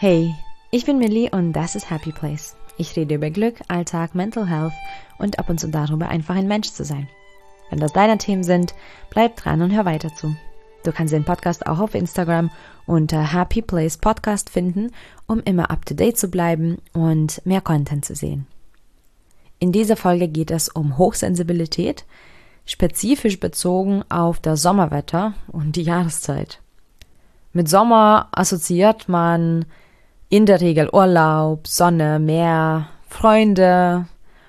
Hey, ich bin Millie und das ist Happy Place. Ich rede über Glück, Alltag, Mental Health und ab und zu darüber, einfach ein Mensch zu sein. Wenn das deine Themen sind, bleib dran und hör weiter zu. Du kannst den Podcast auch auf Instagram unter Happy Place Podcast finden, um immer up to date zu bleiben und mehr Content zu sehen. In dieser Folge geht es um Hochsensibilität, spezifisch bezogen auf das Sommerwetter und die Jahreszeit. Mit Sommer assoziiert man in der Regel Urlaub, Sonne, Meer, Freunde,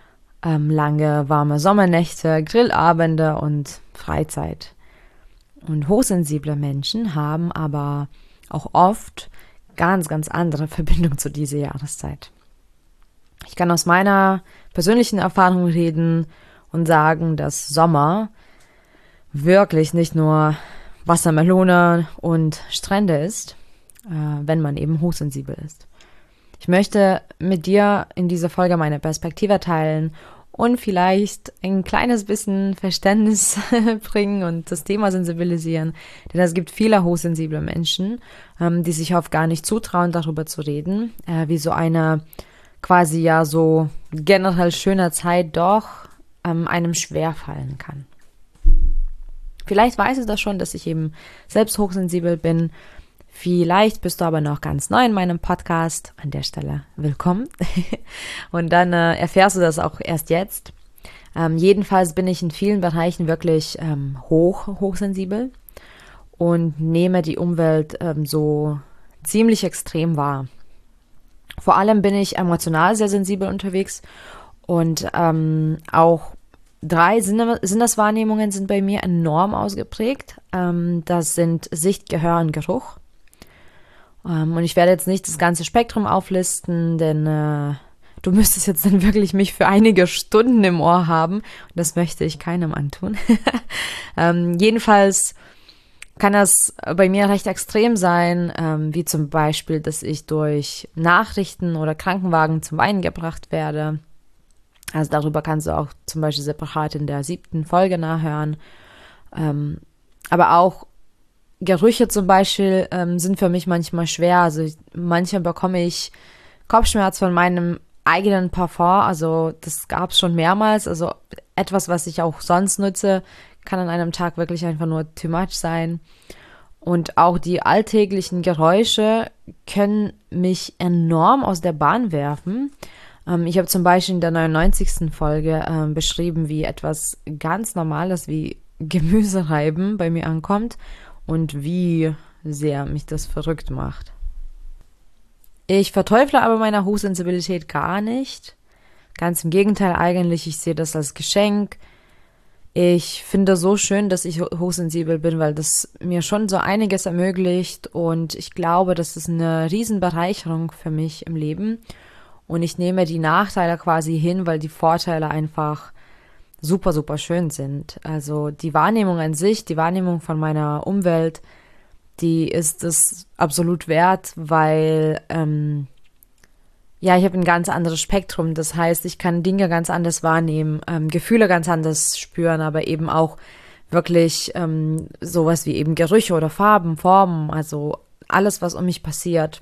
lange warme Sommernächte, Grillabende und Freizeit. Und hochsensible Menschen haben aber auch oft ganz andere Verbindung zu dieser Jahreszeit. Ich kann aus meiner persönlichen Erfahrung reden und sagen, dass Sommer wirklich nicht nur Wassermelone und Strände ist, wenn man eben hochsensibel ist. Ich möchte mit dir in dieser Folge meine Perspektive teilen und vielleicht ein kleines bisschen Verständnis bringen und das Thema sensibilisieren. Denn es gibt viele hochsensible Menschen, die sich oft gar nicht zutrauen, darüber zu reden, wie so eine quasi ja so generell schöne Zeit doch einem schwerfallen kann. Vielleicht weißt du das schon, dass ich eben selbst hochsensibel bin. Vielleicht bist du aber noch ganz neu in meinem Podcast. An der Stelle willkommen. Und dann erfährst du das auch erst jetzt. Jedenfalls bin ich in vielen Bereichen wirklich hochsensibel und nehme die Umwelt so ziemlich extrem wahr. Vor allem bin ich emotional sehr sensibel unterwegs und auch 3 Sinneswahrnehmungen sind bei mir enorm ausgeprägt. Das sind Sicht, Gehör und Geruch. Und ich werde jetzt nicht das ganze Spektrum auflisten, denn du müsstest jetzt dann wirklich mich für einige Stunden im Ohr haben. Und das möchte ich keinem antun. Jedenfalls kann das bei mir recht extrem sein, wie zum Beispiel, dass ich durch Nachrichten oder Krankenwagen zum Weinen gebracht werde. Also darüber kannst du auch zum Beispiel separat in der 7. Folge nachhören. Aber auch Gerüche zum Beispiel sind für mich manchmal schwer. Also manchmal bekomme ich Kopfschmerz von meinem eigenen Parfum. Also das gab es schon mehrmals. Also etwas, was ich auch sonst nutze, kann an einem Tag wirklich einfach nur too much sein. Und auch die alltäglichen Geräusche können mich enorm aus der Bahn werfen. Ich habe zum Beispiel in der 99. Folge beschrieben, wie etwas ganz Normales wie Gemüsereiben bei mir ankommt und wie sehr mich das verrückt macht. Ich verteufle aber meine Hochsensibilität gar nicht. Ganz im Gegenteil eigentlich, ich sehe das als Geschenk. Ich finde so schön, dass ich hochsensibel bin, weil das mir schon so einiges ermöglicht und ich glaube, das ist eine Riesenbereicherung für mich im Leben. Und ich nehme die Nachteile quasi hin, weil die Vorteile einfach super schön sind. Also die Wahrnehmung an sich, die Wahrnehmung von meiner Umwelt, die ist es absolut wert, weil ich habe ein ganz anderes Spektrum. Das heißt, ich kann Dinge ganz anders wahrnehmen, Gefühle ganz anders spüren, aber eben auch wirklich sowas wie eben Gerüche oder Farben, Formen, also alles, was um mich passiert,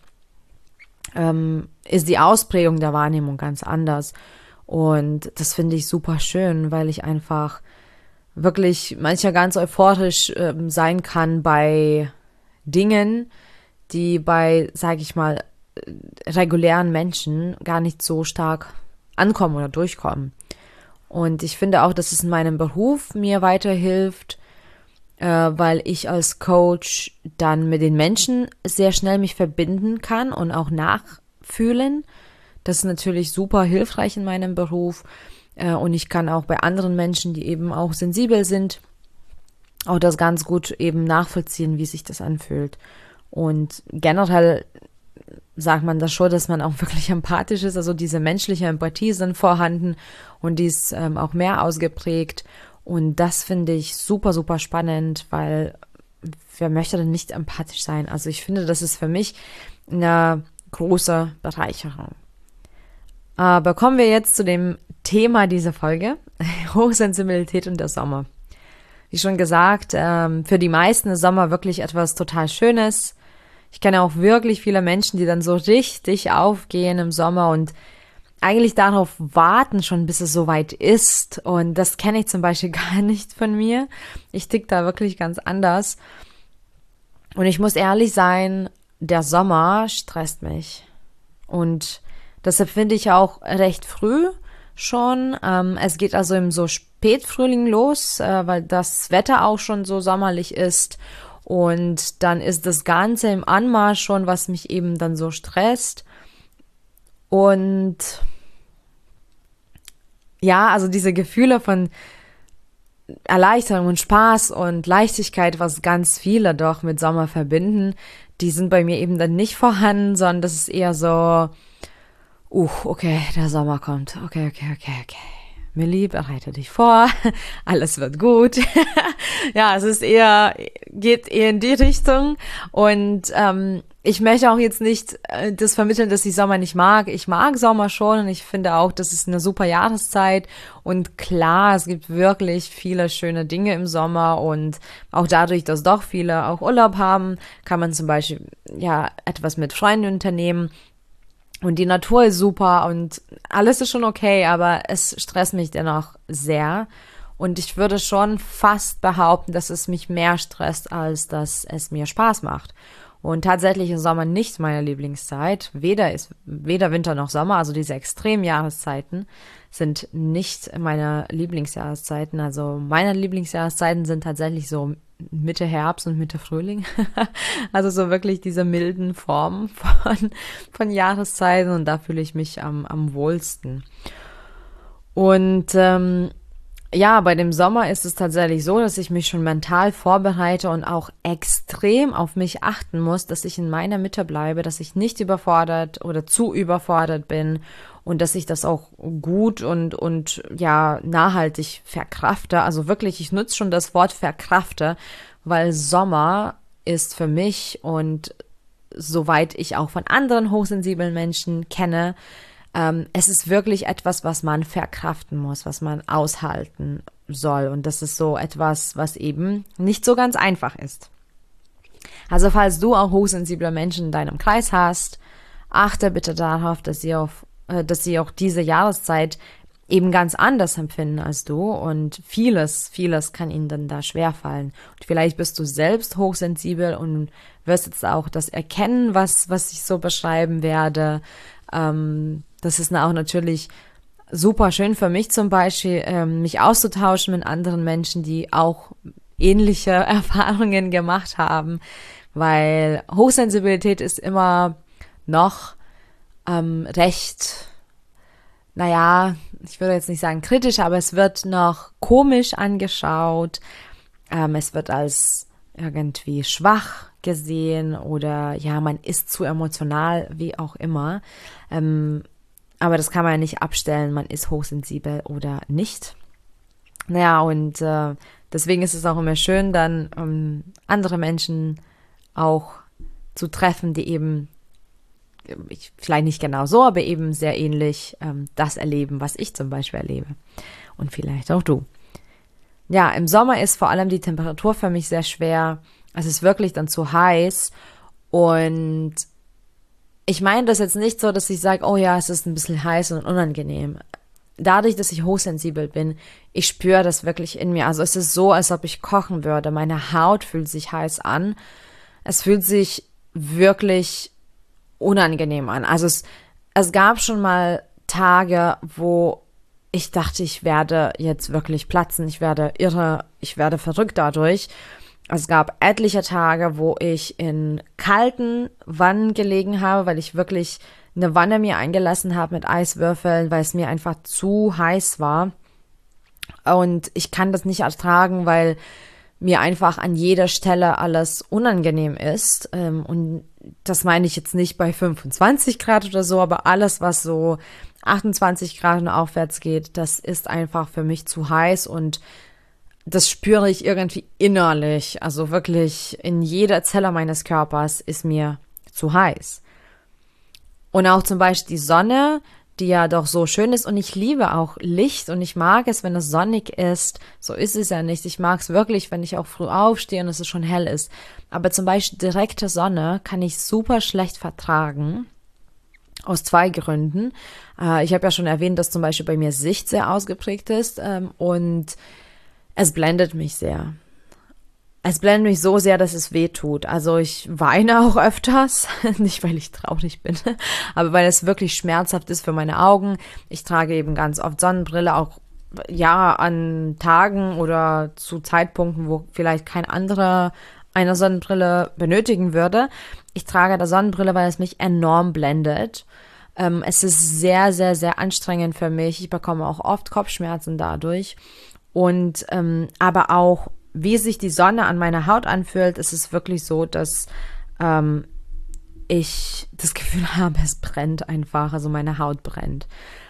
ist die Ausprägung der Wahrnehmung ganz anders. Und das finde ich super schön, weil ich einfach wirklich manchmal ganz euphorisch sein kann bei Dingen, die bei, sage ich mal, regulären Menschen gar nicht so stark ankommen oder durchkommen. Und ich finde auch, dass es in meinem Beruf mir weiterhilft, weil ich als Coach dann mit den Menschen sehr schnell mich verbinden kann und auch nachfühlen. Das ist natürlich super hilfreich in meinem Beruf und ich kann auch bei anderen Menschen, die eben auch sensibel sind, auch das ganz gut eben nachvollziehen, wie sich das anfühlt. Und generell sagt man das schon, dass man auch wirklich empathisch ist, also diese menschliche Empathie ist dann vorhanden und die ist auch mehr ausgeprägt. Und das finde ich super spannend, weil wer möchte denn nicht empathisch sein? Also ich finde, das ist für mich eine große Bereicherung. Aber kommen wir jetzt zu dem Thema dieser Folge, Hochsensibilität und der Sommer. Wie schon gesagt, für die meisten ist Sommer wirklich etwas total Schönes. Ich kenne auch wirklich viele Menschen, die dann so richtig aufgehen im Sommer und eigentlich darauf warten schon, bis es soweit ist. Und das kenne ich zum Beispiel gar nicht von mir. Ich tick da wirklich ganz anders. Und ich muss ehrlich sein, der Sommer stresst mich. Und deshalb finde ich auch recht früh schon. Es geht also im so Spätfrühling los, weil das Wetter auch schon so sommerlich ist. Und dann ist das Ganze im Anmarsch schon, was mich eben dann so stresst. Und ja, also diese Gefühle von Erleichterung und Spaß und Leichtigkeit, was ganz viele doch mit Sommer verbinden, die sind bei mir eben dann nicht vorhanden, sondern das ist eher so, okay, der Sommer kommt. Okay. Millie, bereite dich vor, alles wird gut. Ja, geht eher in die Richtung. Und ich möchte auch jetzt nicht das vermitteln, dass ich Sommer nicht mag. Ich mag Sommer schon und ich finde auch, das ist eine super Jahreszeit. Und klar, es gibt wirklich viele schöne Dinge im Sommer und auch dadurch, dass doch viele auch Urlaub haben, kann man zum Beispiel ja etwas mit Freunden unternehmen. Und die Natur ist super und alles ist schon okay, aber es stresst mich dennoch sehr. Und ich würde schon fast behaupten, dass es mich mehr stresst, als dass es mir Spaß macht. Und tatsächlich ist Sommer nicht meine Lieblingszeit. Weder Winter noch Sommer, also diese extremen Jahreszeiten sind nicht meine Lieblingsjahreszeiten. Also meine Lieblingsjahreszeiten sind tatsächlich so Mitte Herbst und Mitte Frühling. Also so wirklich diese milden Formen von Jahreszeiten und da fühle ich mich am wohlsten. Und ja, bei dem Sommer ist es tatsächlich so, dass ich mich schon mental vorbereite und auch extrem auf mich achten muss, dass ich in meiner Mitte bleibe, dass ich nicht überfordert oder zu überfordert bin und dass ich das auch gut und ja nachhaltig verkrafte. Also wirklich, ich nutze schon das Wort verkrafte, weil Sommer ist für mich und soweit ich auch von anderen hochsensiblen Menschen kenne, es ist wirklich etwas, was man verkraften muss, was man aushalten soll. Und das ist so etwas, was eben nicht so ganz einfach ist. Also falls du auch hochsensible Menschen in deinem Kreis hast, achte bitte darauf, dass sie auch diese Jahreszeit eben ganz anders empfinden als du und vieles kann ihnen dann da schwerfallen. Und vielleicht bist du selbst hochsensibel und wirst jetzt auch das erkennen, was ich so beschreiben werde. Das ist auch natürlich super schön für mich zum Beispiel, mich auszutauschen mit anderen Menschen, die auch ähnliche Erfahrungen gemacht haben, weil Hochsensibilität ist immer noch recht, naja, ich würde jetzt nicht sagen kritisch, aber es wird noch komisch angeschaut. Es wird als irgendwie schwach gesehen oder ja, man ist zu emotional, wie auch immer. Aber das kann man ja nicht abstellen, man ist hochsensibel oder nicht. Naja, und deswegen ist es auch immer schön, dann andere Menschen auch zu treffen, die eben vielleicht nicht genau so, aber eben sehr ähnlich das erleben, was ich zum Beispiel erlebe. Und vielleicht auch du. Ja, im Sommer ist vor allem die Temperatur für mich sehr schwer. Es ist wirklich dann zu heiß. Und ich meine das jetzt nicht so, dass ich sage, oh ja, es ist ein bisschen heiß und unangenehm. Dadurch, dass ich hochsensibel bin, ich spüre das wirklich in mir. Also es ist so, als ob ich kochen würde. Meine Haut fühlt sich heiß an. Es fühlt sich wirklich unangenehm an. Also es gab schon mal Tage, wo ich dachte, ich werde jetzt wirklich platzen, ich werde irre, ich werde verrückt dadurch. Es gab etliche Tage, wo ich in kalten Wannen gelegen habe, weil ich wirklich eine Wanne mir eingelassen habe mit Eiswürfeln, weil es mir einfach zu heiß war. Und ich kann das nicht ertragen, weil mir einfach an jeder Stelle alles unangenehm ist. Und das meine ich jetzt nicht bei 25 Grad oder so, aber alles, was so 28 Grad und aufwärts geht, das ist einfach für mich zu heiß und das spüre ich irgendwie innerlich. Also wirklich in jeder Zelle meines Körpers ist mir zu heiß. Und auch zum Beispiel die Sonne, die ja doch so schön ist. Und ich liebe auch Licht und ich mag es, wenn es sonnig ist. So ist es ja nicht. Ich mag es wirklich, wenn ich auch früh aufstehe und es schon hell ist. Aber zum Beispiel direkte Sonne kann ich super schlecht vertragen. Aus 2 Gründen. Ich habe ja schon erwähnt, dass zum Beispiel bei mir Sicht sehr ausgeprägt ist und es blendet mich sehr. Es blendet mich so sehr, dass es weh tut. Also ich weine auch öfters, nicht weil ich traurig bin, aber weil es wirklich schmerzhaft ist für meine Augen. Ich trage eben ganz oft Sonnenbrille, auch ja an Tagen oder zu Zeitpunkten, wo vielleicht kein anderer eine Sonnenbrille benötigen würde. Ich trage eine Sonnenbrille, weil es mich enorm blendet. Es ist sehr, sehr, sehr anstrengend für mich. Ich bekomme auch oft Kopfschmerzen dadurch. Und aber auch wie sich die Sonne an meiner Haut anfühlt, ist es wirklich so, dass ich das Gefühl habe, es brennt einfach, also meine Haut brennt.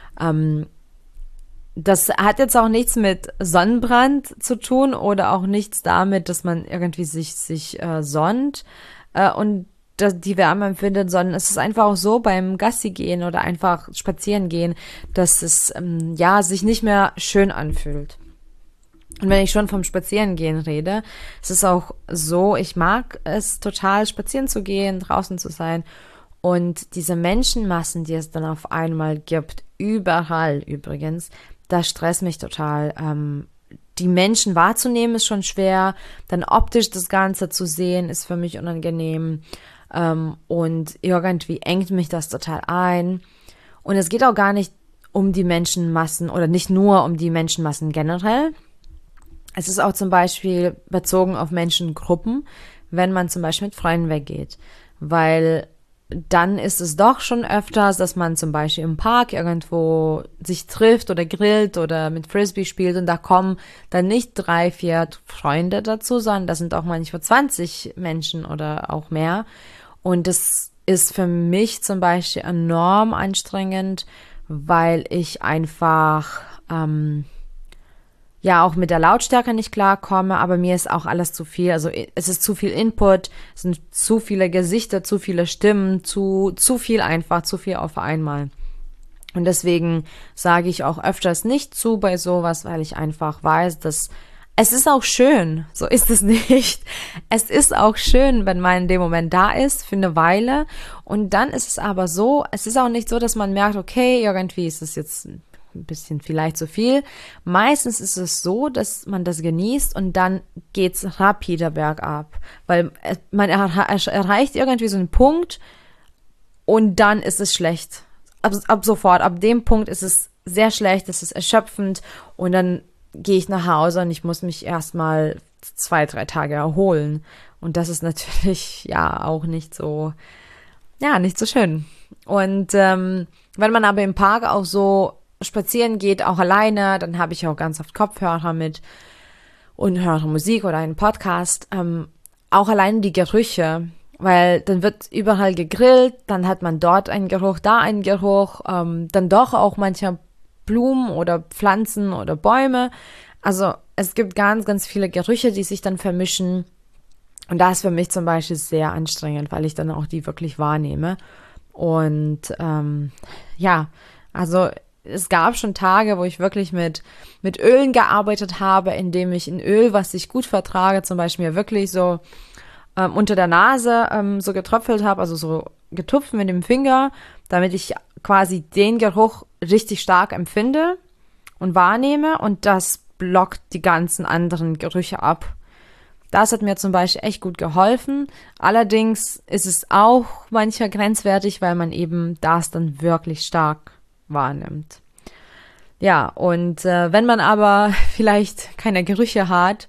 Das hat jetzt auch nichts mit Sonnenbrand zu tun oder auch nichts damit, dass man irgendwie sich sonnt und die Wärme empfindet, sondern es ist einfach auch so beim Gassi gehen oder einfach spazieren gehen, dass es sich nicht mehr schön anfühlt. Und wenn ich schon vom Spazierengehen rede, es ist auch so, ich mag es total, spazieren zu gehen, draußen zu sein. Und diese Menschenmassen, die es dann auf einmal gibt, überall übrigens, das stresst mich total. Die Menschen wahrzunehmen ist schon schwer, dann optisch das Ganze zu sehen, ist für mich unangenehm. Und irgendwie engt mich das total ein. Und es geht auch gar nicht um die Menschenmassen oder nicht nur um die Menschenmassen generell. Es ist auch zum Beispiel bezogen auf Menschengruppen, wenn man zum Beispiel mit Freunden weggeht, weil dann ist es doch schon öfters, dass man zum Beispiel im Park irgendwo sich trifft oder grillt oder mit Frisbee spielt und da kommen dann nicht 3, 4 Freunde dazu, sondern das sind auch manchmal 20 Menschen oder auch mehr. Und das ist für mich zum Beispiel enorm anstrengend, weil ich einfach auch mit der Lautstärke nicht klarkomme, aber mir ist auch alles zu viel. Also es ist zu viel Input, es sind zu viele Gesichter, zu viele Stimmen, zu viel einfach, zu viel auf einmal. Und deswegen sage ich auch öfters nicht zu bei sowas, weil ich einfach weiß, dass es ist auch schön, so ist es nicht. Es ist auch schön, wenn man in dem Moment da ist, für eine Weile. Und dann ist es aber so, es ist auch nicht so, dass man merkt, okay, irgendwie ist es jetzt ein bisschen vielleicht zu viel. Meistens ist es so, dass man das genießt und dann geht's rapider bergab, weil man erreicht irgendwie so einen Punkt und dann ist es schlecht. Ab sofort, ab dem Punkt ist es sehr schlecht, es ist erschöpfend und dann gehe ich nach Hause und ich muss mich erstmal 2, 3 Tage erholen und das ist natürlich auch nicht so schön. Und wenn man aber im Park auch so spazieren geht, auch alleine, dann habe ich auch ganz oft Kopfhörer mit und höre Musik oder einen Podcast. Auch alleine die Gerüche, weil dann wird überall gegrillt, dann hat man dort einen Geruch, da einen Geruch, dann doch auch mancher Blumen oder Pflanzen oder Bäume. Also es gibt ganz, ganz viele Gerüche, die sich dann vermischen. Und das ist für mich zum Beispiel sehr anstrengend, weil ich dann auch die wirklich wahrnehme. Und also es gab schon Tage, wo ich wirklich mit Ölen gearbeitet habe, indem ich ein Öl, was ich gut vertrage, zum Beispiel wirklich so unter der Nase so getröpfelt habe, also so getupft mit dem Finger, damit ich quasi den Geruch richtig stark empfinde und wahrnehme und das blockt die ganzen anderen Gerüche ab. Das hat mir zum Beispiel echt gut geholfen. Allerdings ist es auch manchmal grenzwertig, weil man eben das dann wirklich stark wahrnimmt. Ja, und wenn man aber vielleicht keine Gerüche hat,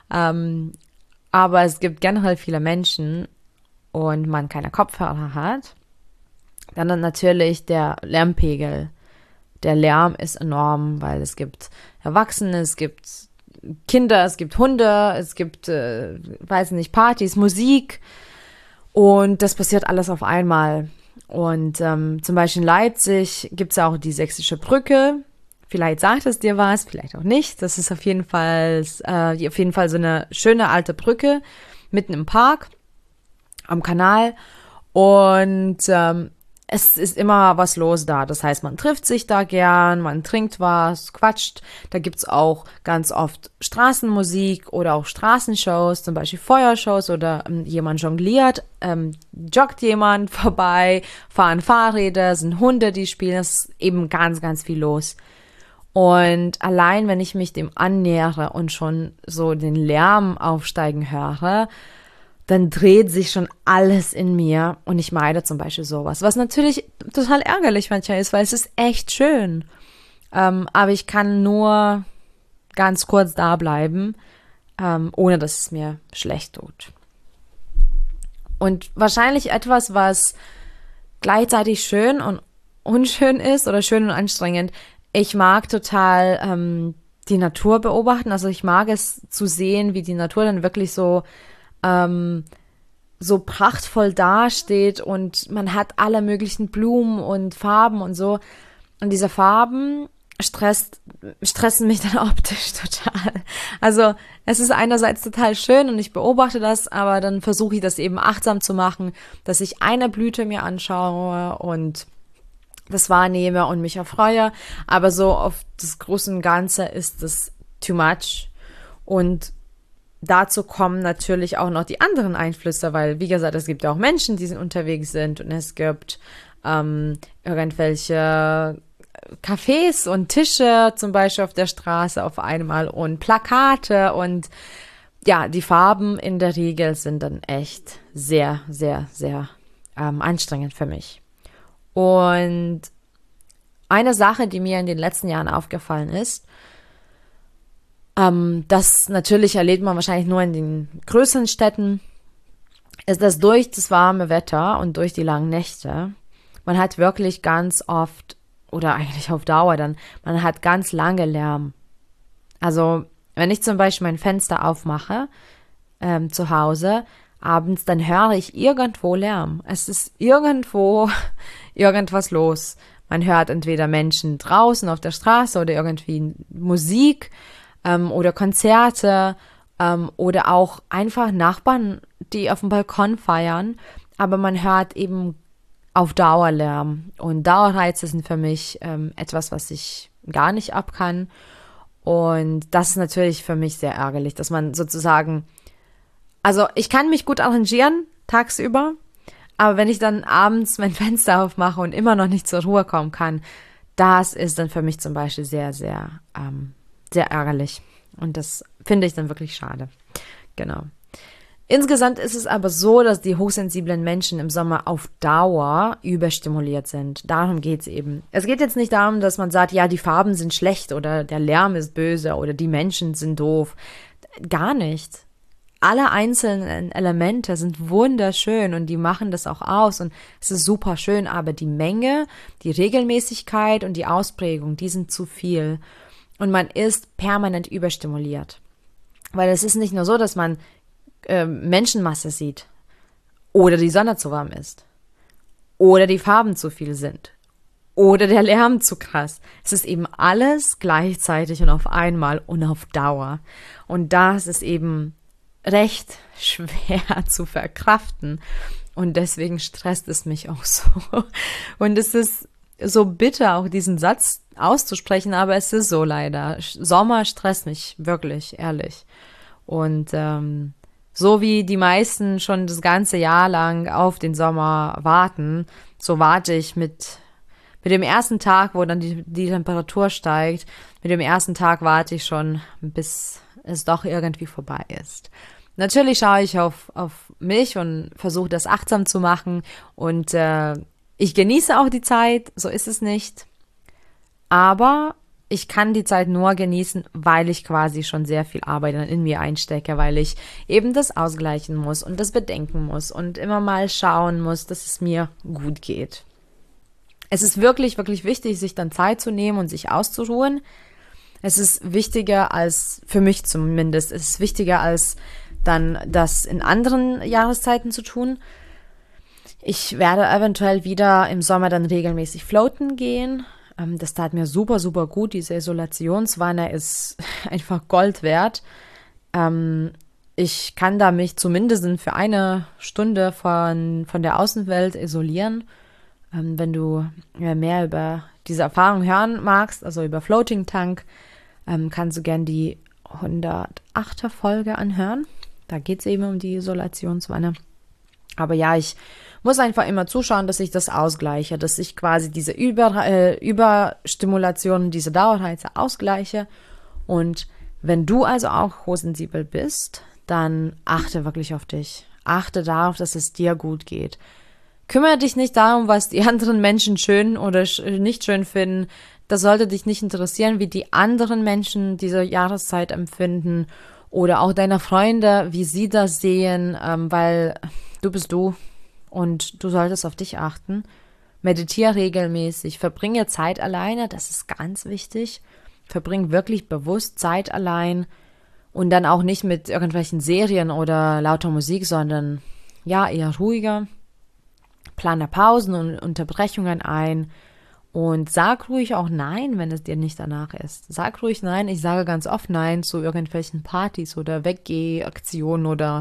aber es gibt generell viele Menschen und man keine Kopfhörer hat, dann natürlich der Lärmpegel. Der Lärm ist enorm, weil es gibt Erwachsene, es gibt Kinder, es gibt Hunde, es gibt, Partys, Musik und das passiert alles auf einmal. Und zum Beispiel in Leipzig gibt es auch die Sächsische Brücke. Vielleicht sagt es dir was, vielleicht auch nicht. Das ist auf jeden Fall so eine schöne alte Brücke mitten im Park, am Kanal. Und es ist immer was los da. Das heißt, man trifft sich da gern, man trinkt was, quatscht. Da gibt's auch ganz oft Straßenmusik oder auch Straßenshows, zum Beispiel Feuershows oder jemand jongliert, joggt jemand vorbei, fahren Fahrräder, sind Hunde, die spielen. Es ist eben ganz, ganz viel los. Und allein, wenn ich mich dem annähere und schon so den Lärm aufsteigen höre, dann dreht sich schon alles in mir und ich meide zum Beispiel sowas. Was natürlich total ärgerlich manchmal ist, weil es ist echt schön. Aber ich kann nur ganz kurz da bleiben, ohne dass es mir schlecht tut. Und wahrscheinlich etwas, was gleichzeitig schön und unschön ist oder schön und anstrengend. Ich mag total die Natur beobachten. Also ich mag es zu sehen, wie die Natur dann wirklich so prachtvoll dasteht und man hat alle möglichen Blumen und Farben und so. Und diese Farben stressen mich dann optisch total. Also es ist einerseits total schön und ich beobachte das, aber dann versuche ich das eben achtsam zu machen, dass ich eine Blüte mir anschaue und das wahrnehme und mich erfreue. Aber so auf das große und Ganze ist das too much. Und dazu kommen natürlich auch noch die anderen Einflüsse, weil, wie gesagt, es gibt ja auch Menschen, die unterwegs sind und es gibt irgendwelche Cafés und Tische zum Beispiel auf der Straße auf einmal und Plakate und ja, die Farben in der Regel sind dann echt sehr, sehr, sehr anstrengend für mich. Und eine Sache, die mir in den letzten Jahren aufgefallen ist, das natürlich erlebt man wahrscheinlich nur in den größeren Städten, ist, dass durch das warme Wetter und durch die langen Nächte, man hat wirklich ganz oft, oder eigentlich auf Dauer dann, man hat ganz lange Lärm. Also wenn ich zum Beispiel mein Fenster aufmache zu Hause, abends, dann höre ich irgendwo Lärm. Es ist irgendwo irgendwas los. Man hört entweder Menschen draußen auf der Straße oder irgendwie Musik, oder Konzerte oder auch einfach Nachbarn, die auf dem Balkon feiern, aber man hört eben auf Dauer Lärm und Dauerreize sind für mich etwas, was ich gar nicht ab kann und das ist natürlich für mich sehr ärgerlich, dass man sozusagen, also ich kann mich gut arrangieren tagsüber, aber wenn ich dann abends mein Fenster aufmache und immer noch nicht zur Ruhe kommen kann, das ist dann für mich zum Beispiel sehr, sehr sehr ärgerlich. Und das finde ich dann wirklich schade. Genau. Insgesamt ist es aber so, dass die hochsensiblen Menschen im Sommer auf Dauer überstimuliert sind. Darum geht es eben. Es geht jetzt nicht darum, dass man sagt, ja, die Farben sind schlecht oder der Lärm ist böse oder die Menschen sind doof. Gar nicht. Alle einzelnen Elemente sind wunderschön und die machen das auch aus und es ist super schön, aber die Menge, die Regelmäßigkeit und die Ausprägung, die sind zu viel. Und man ist permanent überstimuliert. Weil es ist nicht nur so, dass man Menschenmasse sieht oder die Sonne zu warm ist oder die Farben zu viel sind oder der Lärm zu krass. Es ist eben alles gleichzeitig und auf einmal und auf Dauer. Und das ist eben recht schwer zu verkraften. Und deswegen stresst es mich auch so. Und es ist so bitter, auch diesen Satz auszusprechen, aber es ist so leider. Sommer stresst mich wirklich, ehrlich. Und so wie die meisten schon das ganze Jahr lang auf den Sommer warten, so warte ich mit dem ersten Tag, wo dann die Temperatur steigt, mit dem ersten Tag warte ich schon, bis es doch irgendwie vorbei ist. Natürlich schaue ich auf mich und versuche das achtsam zu machen und ich genieße auch die Zeit, so ist es nicht. Aber ich kann die Zeit nur genießen, weil ich quasi schon sehr viel Arbeit in mir einstecke, weil ich eben das ausgleichen muss und das bedenken muss und immer mal schauen muss, dass es mir gut geht. Es ist wirklich, wirklich wichtig, sich dann Zeit zu nehmen und sich auszuruhen. Es ist wichtiger als, für mich zumindest, es ist wichtiger als dann das in anderen Jahreszeiten zu tun. Ich werde eventuell wieder im Sommer dann regelmäßig floaten gehen. Das tat mir super, super gut. Diese Isolationswanne ist einfach Gold wert. Ich kann da mich zumindest für eine Stunde von der Außenwelt isolieren. Wenn du mehr über diese Erfahrung hören magst, also über Floating Tank, kannst du gern die 108er Folge anhören. Da geht es eben um die Isolationswanne. Aber ja, ich muss einfach immer zuschauen, dass ich das ausgleiche, dass ich quasi diese Überstimulation, diese Dauerreize ausgleiche. Und wenn du also auch hochsensibel bist, dann achte wirklich auf dich. Achte darauf, dass es dir gut geht. Kümmere dich nicht darum, was die anderen Menschen schön oder nicht schön finden. Das sollte dich nicht interessieren, wie die anderen Menschen diese Jahreszeit empfinden oder auch deine Freunde, wie sie das sehen, weil du bist du und du solltest auf dich achten. Meditiere regelmäßig, verbringe Zeit alleine, das ist ganz wichtig. Verbring wirklich bewusst Zeit allein und dann auch nicht mit irgendwelchen Serien oder lauter Musik, sondern ja, eher ruhiger. Plane Pausen und Unterbrechungen ein und sag ruhig auch Nein, wenn es dir nicht danach ist. Sag ruhig Nein. Ich sage ganz oft Nein zu irgendwelchen Partys oder Weggeh-Aktionen oder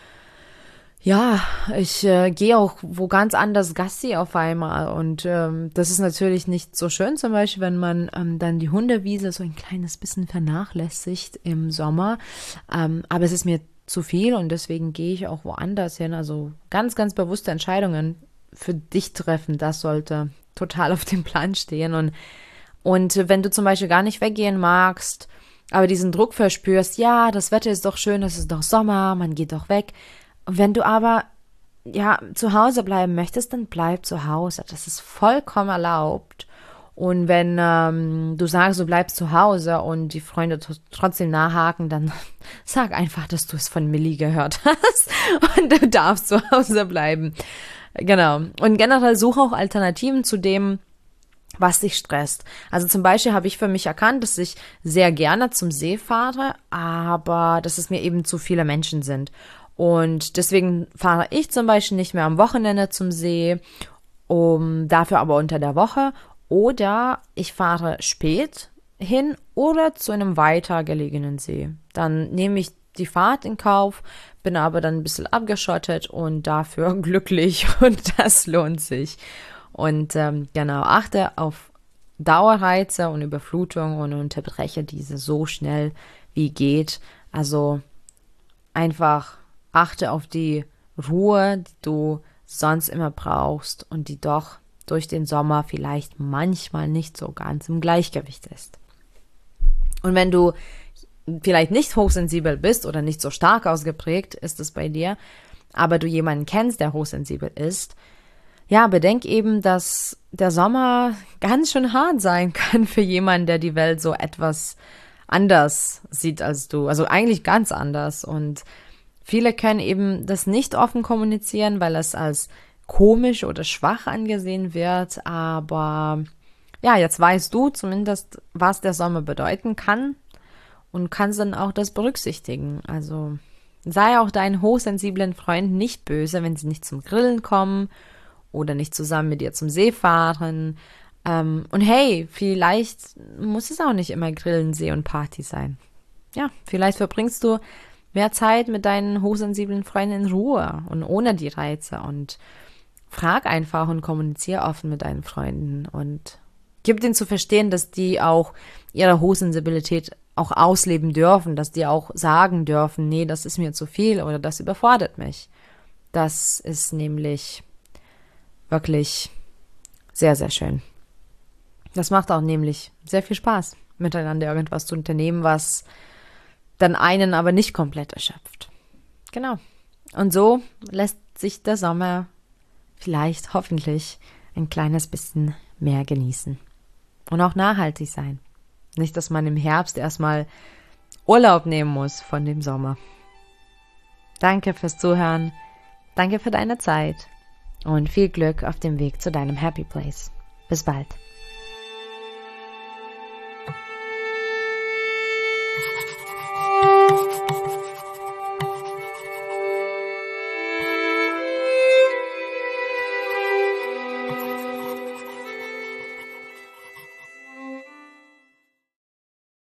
ja, ich gehe auch wo ganz anders Gassi auf einmal und das ist natürlich nicht so schön, zum Beispiel, wenn man dann die Hundewiese so ein kleines bisschen vernachlässigt im Sommer, aber es ist mir zu viel und deswegen gehe ich auch woanders hin, also ganz, ganz bewusste Entscheidungen für dich treffen, das sollte total auf dem Plan stehen und wenn du zum Beispiel gar nicht weggehen magst, aber diesen Druck verspürst, ja, das Wetter ist doch schön, es ist doch Sommer, man geht doch weg. Wenn du aber ja zu Hause bleiben möchtest, dann bleib zu Hause. Das ist vollkommen erlaubt. Und wenn du sagst, du bleibst zu Hause und die Freunde trotzdem nachhaken, dann sag einfach, dass du es von Millie gehört hast und du darfst zu Hause bleiben. Genau. Und generell suche auch Alternativen zu dem, was dich stresst. Also zum Beispiel habe ich für mich erkannt, dass ich sehr gerne zum See fahre, aber dass es mir eben zu viele Menschen sind. Und deswegen fahre ich zum Beispiel nicht mehr am Wochenende zum See, dafür aber unter der Woche. Oder ich fahre spät hin oder zu einem weiter gelegenen See. Dann nehme ich die Fahrt in Kauf, bin aber dann ein bisschen abgeschottet und dafür glücklich und das lohnt sich. Und genau, achte auf Dauerreize und Überflutung und unterbreche diese so schnell wie geht. Also einfach achte auf die Ruhe, die du sonst immer brauchst und die doch durch den Sommer vielleicht manchmal nicht so ganz im Gleichgewicht ist. Und wenn du vielleicht nicht hochsensibel bist oder nicht so stark ausgeprägt ist es bei dir, aber du jemanden kennst, der hochsensibel ist, ja, bedenk eben, dass der Sommer ganz schön hart sein kann für jemanden, der die Welt so etwas anders sieht als du. Also eigentlich ganz anders. Und viele können eben das nicht offen kommunizieren, weil es als komisch oder schwach angesehen wird. Aber ja, jetzt weißt du zumindest, was der Sommer bedeuten kann und kannst dann auch das berücksichtigen. Also sei auch deinen hochsensiblen Freunden nicht böse, wenn sie nicht zum Grillen kommen oder nicht zusammen mit dir zum See fahren. Und hey, vielleicht muss es auch nicht immer Grillen, See und Party sein. Ja, vielleicht verbringst du mehr Zeit mit deinen hochsensiblen Freunden in Ruhe und ohne die Reize und frag einfach und kommuniziere offen mit deinen Freunden und gib denen zu verstehen, dass die auch ihre Hochsensibilität auch ausleben dürfen, dass die auch sagen dürfen, nee, das ist mir zu viel oder das überfordert mich. Das ist nämlich wirklich sehr, sehr schön. Das macht auch nämlich sehr viel Spaß, miteinander irgendwas zu unternehmen, was dann einen aber nicht komplett erschöpft. Genau. Und so lässt sich der Sommer vielleicht, hoffentlich, ein kleines bisschen mehr genießen. Und auch nachhaltig sein. Nicht, dass man im Herbst erstmal Urlaub nehmen muss von dem Sommer. Danke fürs Zuhören. Danke für deine Zeit. Und viel Glück auf dem Weg zu deinem Happy Place. Bis bald.